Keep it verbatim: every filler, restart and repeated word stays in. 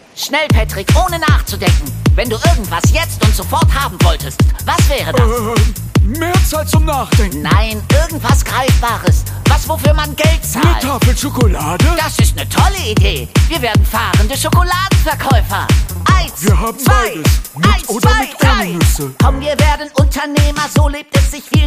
Schnell, Patrick, ohne nachzudenken. Wenn du irgendwas jetzt und sofort haben wolltest, was wäre das? Äh, mehr Zeit zum Nachdenken. Nein, irgendwas Greifbares. Was, wofür man Geld zahlt. Eine Tafel Schokolade? Das ist eine tolle Idee. Wir werden fahrende Schokoladenverkäufer. Eins, Wir haben zwei, beides. Mit eins, oder zwei, mit drei. ohne Nüsse. Komm, wir werden Unternehmer, so lebt es sich wie